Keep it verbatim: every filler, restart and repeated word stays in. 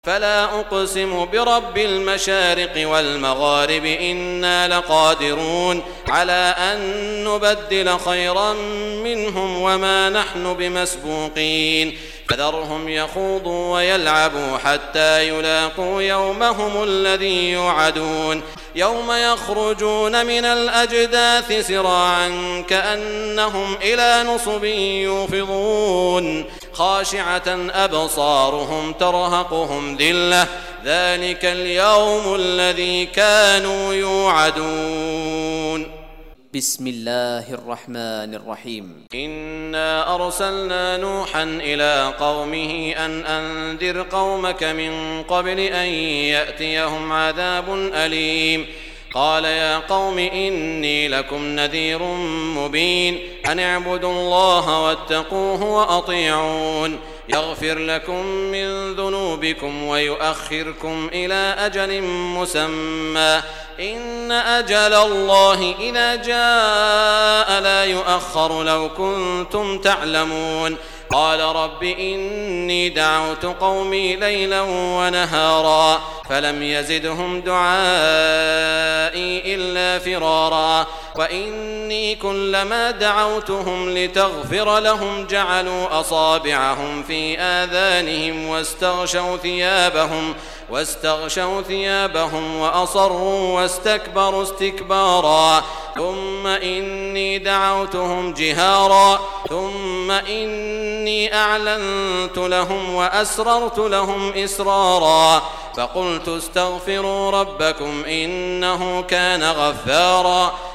فلا أقسم برب المشارق والمغارب إنا لقادرون على أن نبدل خيرا منهم وما نحن بمسبوقين فذرهم يخوضوا ويلعبوا حتى يلاقوا يومهم الذي يوعدون يوم يخرجون من الأجداث سراعا كأنهم إلى نصب يوفضون خاشعة أبصارهم ترهقهم ذلة ذلك اليوم الذي كانوا يوعدون. بسم الله الرحمن الرحيم. إنا أرسلنا نوحا إلى قومه أن أنذر قومك من قبل أن يأتيهم عذاب أليم قال يا قوم إني لكم نذير مبين أن اعبدوا الله واتقوه وأطيعون يغفر لكم من ذنوبكم ويؤخركم إلى أجل مسمى إن أجل الله إذا جاء لا يؤخر لو كنتم تعلمون قال رب إني دعوت قومي ليلا ونهارا فلم يزدهم دعائي إلا فرارا وإني كلما دعوتهم لتغفر لهم جعلوا أصابعهم في آذانهم واستغشوا ثيابهم واستغشوا ثيابهم وأصروا واستكبروا استكبارا ثم إني دعوتهم جهارا ثم إني أعلنت لهم وأسررت لهم إسرارا فقلت استغفروا ربكم إنه كان غفارا